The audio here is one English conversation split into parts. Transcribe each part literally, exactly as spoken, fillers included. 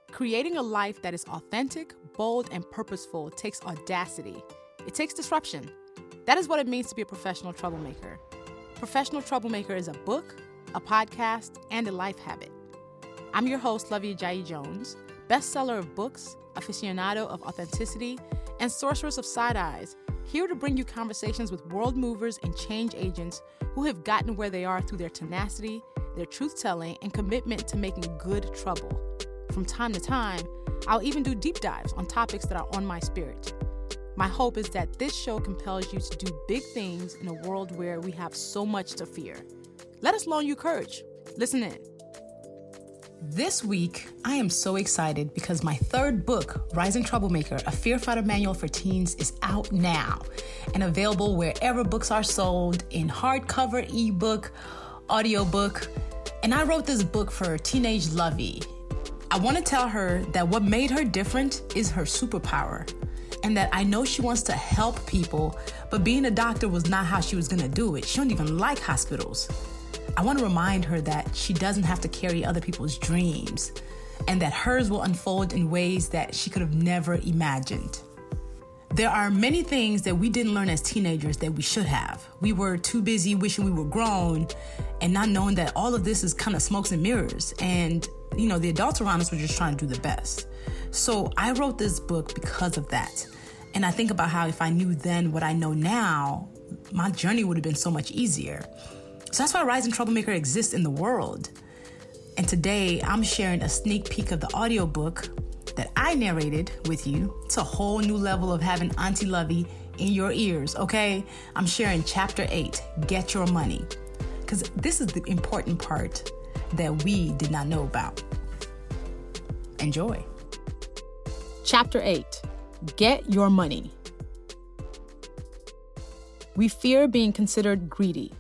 Creating a life that is authentic, bold, and purposeful takes audacity. It takes disruption. That is what it means to be a professional troublemaker. Professional Troublemaker is a book, a podcast, and a life habit. I'm your host, Lovey Ajayi Jones, bestseller of books, aficionado of authenticity, and sorceress of side eyes, here to bring you conversations with world movers and change agents who have gotten where they are through their tenacity, their truth-telling, and commitment to making good trouble. From time to time, I'll even do deep dives on topics that are on my spirit. My hope is that this show compels you to do big things in a world where we have so much to fear. Let us loan you courage. Listen in. This week, I am so excited because my third book, Rising Troublemaker, A Fear Fighter Manual for Teens, is out now and available wherever books are sold, in hardcover, ebook, audiobook. And I wrote this book for teenage Lovey. I want to tell her that what made her different is her superpower, and that I know she wants to help people, but being a doctor was not how she was going to do it. She don't even like hospitals. I want to remind her that she doesn't have to carry other people's dreams, and that hers will unfold in ways that she could have never imagined. There are many things that we didn't learn as teenagers that we should have. We were too busy wishing we were grown and not knowing that all of this is kind of smokes and mirrors. And, you know, the adults around us were just trying to do the best. So I wrote this book because of that. And I think about how if I knew then what I know now, my journey would have been so much easier. So that's why Rising Troublemaker exists in the world. And today I'm sharing a sneak peek of the audiobook that I narrated with you. It's a whole new level of having Auntie Lovey in your ears, okay? I'm sharing chapter eight, Get Your Money, because this is the important part that we did not know about. Enjoy. Chapter eight, Get Your Money. We fear being considered greedy.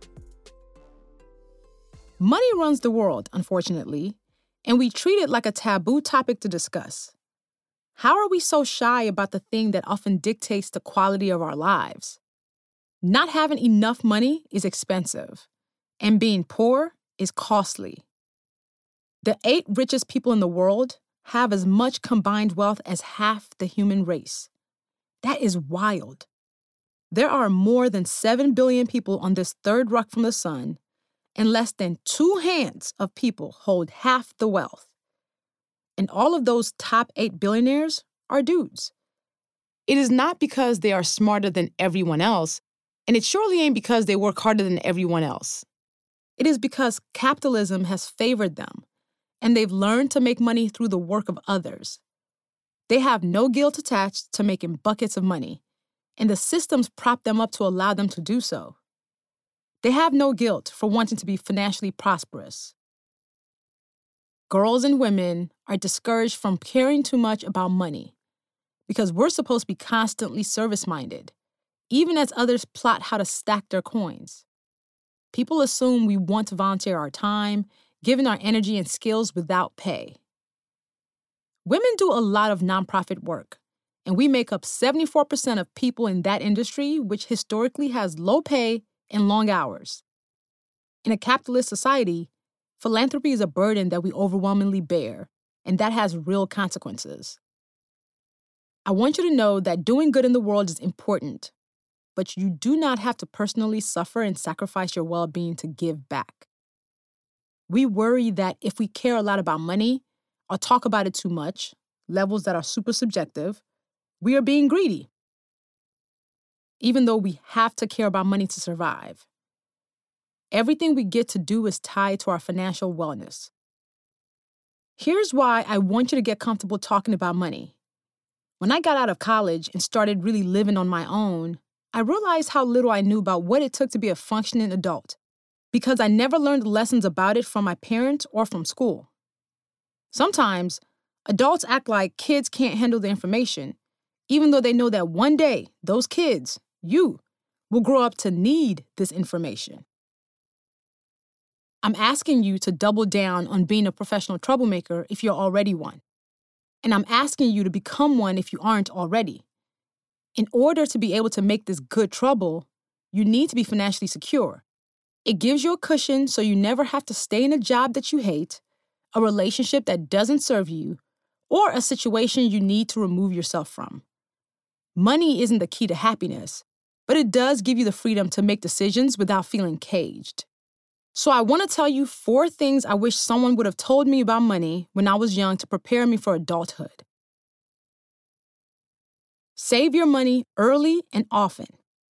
Money runs the world, unfortunately, and we treat it like a taboo topic to discuss. How are we so shy about the thing that often dictates the quality of our lives? Not having enough money is expensive, and being poor is costly. The eight richest people in the world have as much combined wealth as half the human race. That is wild. There are more than seven billion people on this third rock from the sun, and less than two hands of people hold half the wealth. And all of those top eight billionaires are dudes. It is not because they are smarter than everyone else, and it surely ain't because they work harder than everyone else. It is because capitalism has favored them, and they've learned to make money through the work of others. They have no guilt attached to making buckets of money, and the systems prop them up to allow them to do so. They have no guilt for wanting to be financially prosperous. Girls and women are discouraged from caring too much about money because we're supposed to be constantly service-minded, even as others plot how to stack their coins. People assume we want to volunteer our time, giving our energy and skills without pay. Women do a lot of nonprofit work, and we make up seventy-four percent of people in that industry, which historically has low pay and long hours. In a capitalist society, philanthropy is a burden that we overwhelmingly bear, and that has real consequences. I want you to know that doing good in the world is important, but you do not have to personally suffer and sacrifice your well-being to give back. We worry that if we care a lot about money or talk about it too much, levels that are super subjective, we are being greedy, even though we have to care about money to survive. Everything we get to do is tied to our financial wellness. Here's why I want you to get comfortable talking about money. When I got out of college and started really living on my own, I realized how little I knew about what it took to be a functioning adult, because I never learned lessons about it from my parents or from school. Sometimes, adults act like kids can't handle the information, even though they know that one day, those kids, you, will grow up to need this information. I'm asking you to double down on being a professional troublemaker if you're already one. And I'm asking you to become one if you aren't already. In order to be able to make this good trouble, you need to be financially secure. It gives you a cushion so you never have to stay in a job that you hate, a relationship that doesn't serve you, or a situation you need to remove yourself from. Money isn't the key to happiness, but it does give you the freedom to make decisions without feeling caged. So I want to tell you four things I wish someone would have told me about money when I was young to prepare me for adulthood. Save your money early and often.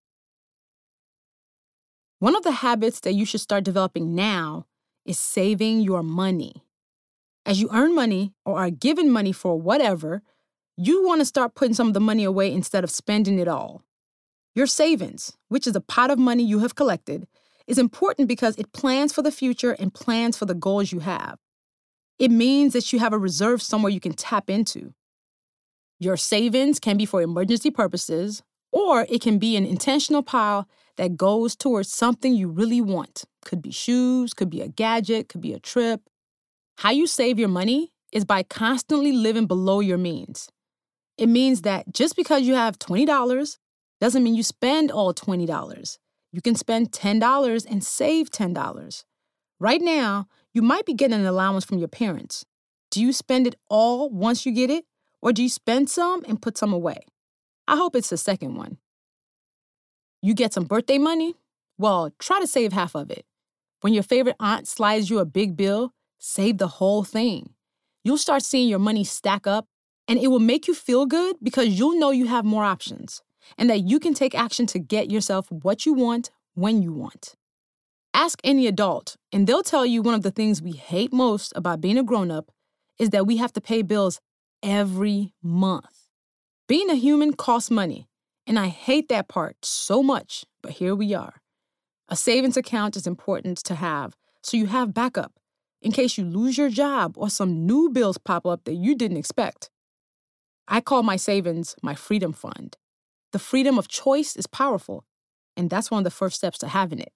One of the habits that you should start developing now is saving your money. As you earn money or are given money for whatever, you want to start putting some of the money away instead of spending it all. Your savings, which is a pot of money you have collected, is important because it plans for the future and plans for the goals you have. It means that you have a reserve somewhere you can tap into. Your savings can be for emergency purposes, or it can be an intentional pile that goes towards something you really want. Could be shoes, could be a gadget, could be a trip. How you save your money is by constantly living below your means. It means that just because you have twenty dollars doesn't mean you spend all twenty dollars. You can spend ten dollars and save ten dollars. Right now, you might be getting an allowance from your parents. Do you spend it all once you get it, or do you spend some and put some away? I hope it's the second one. You get some birthday money? Well, try to save half of it. When your favorite aunt slides you a big bill, save the whole thing. You'll start seeing your money stack up, and it will make you feel good because you'll know you have more options and that you can take action to get yourself what you want when you want. Ask any adult, and they'll tell you one of the things we hate most about being a grown-up is that we have to pay bills every month. Being a human costs money, and I hate that part so much, but here we are. A savings account is important to have so you have backup in case you lose your job or some new bills pop up that you didn't expect. I call my savings my freedom fund. The freedom of choice is powerful, and that's one of the first steps to having it.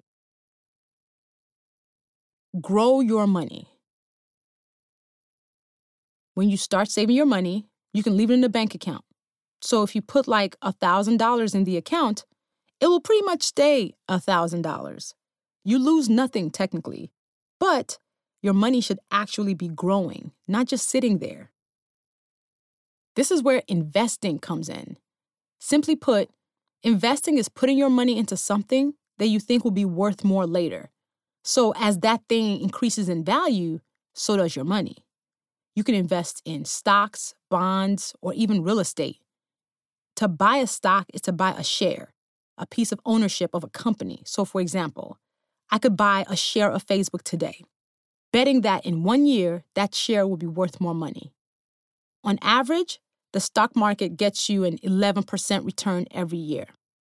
Grow your money. When you start saving your money, you can leave it in a bank account. So if you put like one thousand dollars in the account, it will pretty much stay one thousand dollars. You lose nothing technically, but your money should actually be growing, not just sitting there. This is where investing comes in. Simply put, investing is putting your money into something that you think will be worth more later. So as that thing increases in value, so does your money. You can invest in stocks, bonds, or even real estate. To buy a stock is to buy a share, a piece of ownership of a company. So for example, I could buy a share of Facebook today, betting that in one year, that share will be worth more money. On average, the stock market gets you an eleven percent return every year.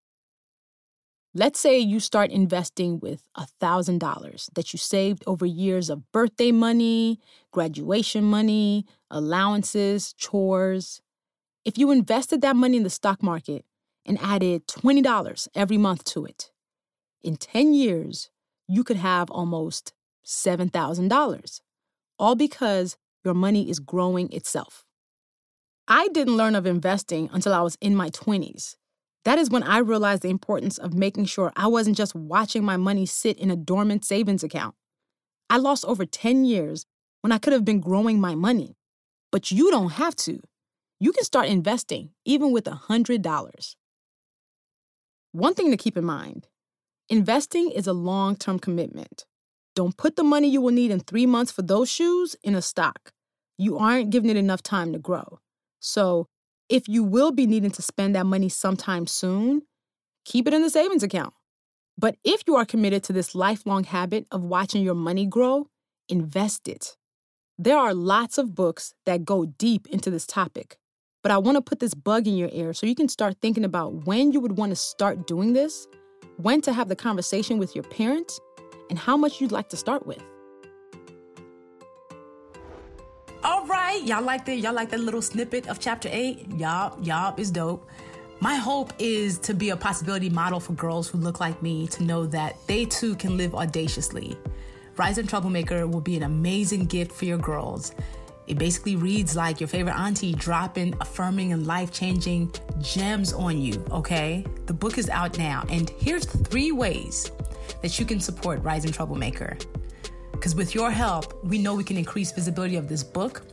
Let's say you start investing with one thousand dollars that you saved over years of birthday money, graduation money, allowances, chores. If you invested that money in the stock market and added twenty dollars every month to it, in ten years, you could have almost seven thousand dollars, all because your money is growing itself. I didn't learn of investing until I was in my twenties. That is when I realized the importance of making sure I wasn't just watching my money sit in a dormant savings account. I lost over ten years when I could have been growing my money. But you don't have to. You can start investing even with one hundred dollars. One thing to keep in mind, investing is a long-term commitment. Don't put the money you will need in three months for those shoes in a stock. You aren't giving it enough time to grow. So if you will be needing to spend that money sometime soon, keep it in the savings account. But if you are committed to this lifelong habit of watching your money grow, invest it. There are lots of books that go deep into this topic, but I want to put this bug in your ear so you can start thinking about when you would want to start doing this, when to have the conversation with your parents, and how much you'd like to start with. All right, y'all like that? Y'all like that little snippet of chapter eight? Y'all, y'all is dope. My hope is to be a possibility model for girls who look like me to know that they too can live audaciously. Rising Troublemaker will be an amazing gift for your girls. It basically reads like your favorite auntie dropping affirming and life-changing gems on you, okay? The book is out now, and here's three ways that you can support Rising Troublemaker. Because with your help, we know we can increase visibility of this book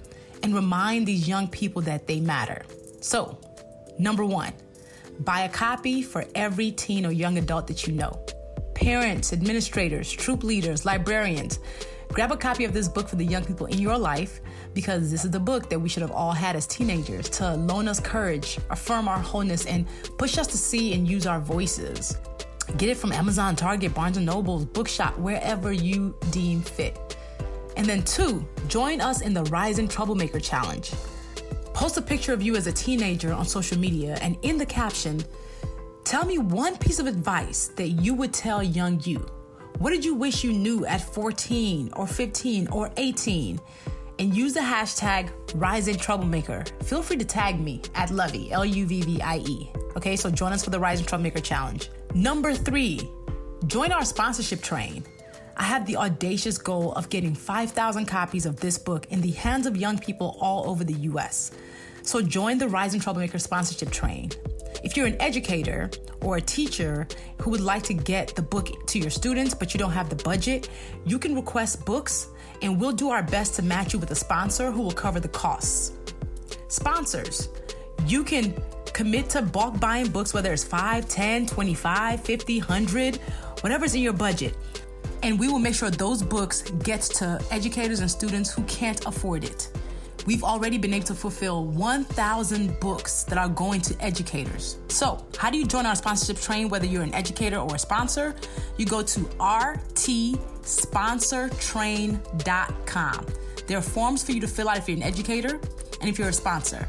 and remind these young people that they matter. So, number one, buy a copy for every teen or young adult that you know. Parents, administrators, troop leaders, librarians, grab a copy of this book for the young people in your life, because this is the book that we should have all had as teenagers to loan us courage, affirm our wholeness, and push us to see and use our voices. Get it from Amazon, Target, Barnes and Noble, Bookshop, wherever you deem fit. And then two, join us in the Rising Troublemaker Challenge. Post a picture of you as a teenager on social media, and in the caption, tell me one piece of advice that you would tell young you. What did you wish you knew at fourteen or fifteen or eighteen? And use the hashtag Rising Troublemaker. Feel free to tag me at Lovie, L U V V I E. Okay, so join us for the Rising Troublemaker Challenge. Number three, join our sponsorship train. I have the audacious goal of getting five thousand copies of this book in the hands of young people all over the U S. So join the Rising Troublemaker sponsorship train. If you're an educator or a teacher who would like to get the book to your students, but you don't have the budget, you can request books and we'll do our best to match you with a sponsor who will cover the costs. Sponsors, you can commit to bulk buying books, whether it's five, ten, twenty-five, fifty, one hundred, whatever's in your budget. And we will make sure those books get to educators and students who can't afford it. We've already been able to fulfill one thousand books that are going to educators. So how do you join our sponsorship train, whether you're an educator or a sponsor? You go to r t sponsor train dot com. There are forms for you to fill out if you're an educator and if you're a sponsor.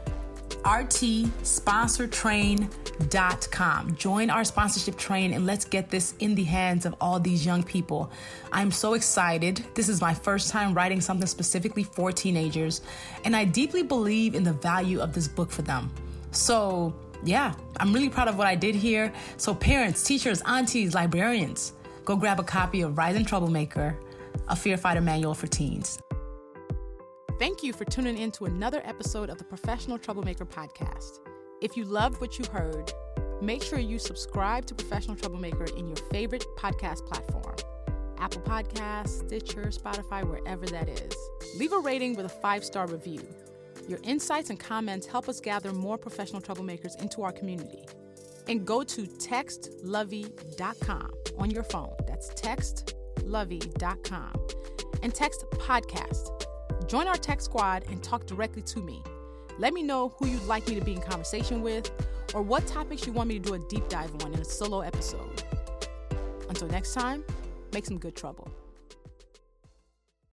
r t sponsor train dot com. Join our sponsorship train and let's get this in the hands of all these young people. I'm so excited. This is my first time writing something specifically for teenagers, and I deeply believe in the value of this book for them. So yeah, I'm really proud of what I did here. So parents, teachers, aunties, librarians, go grab a copy of Rising Troublemaker, a Fear Fighter Manual for Teens. Thank you for tuning in to another episode of the Professional Troublemaker podcast. If you loved what you heard, make sure you subscribe to Professional Troublemaker in your favorite podcast platform. Apple Podcasts, Stitcher, Spotify, wherever that is. Leave a rating with a five-star review. Your insights and comments help us gather more professional troublemakers into our community. And go to text lovie dot com on your phone. That's text lovie dot com. And text podcast. Join our tech squad and talk directly to me. Let me know who you'd like me to be in conversation with, or what topics you want me to do a deep dive on in a solo episode. Until next time, make some good trouble.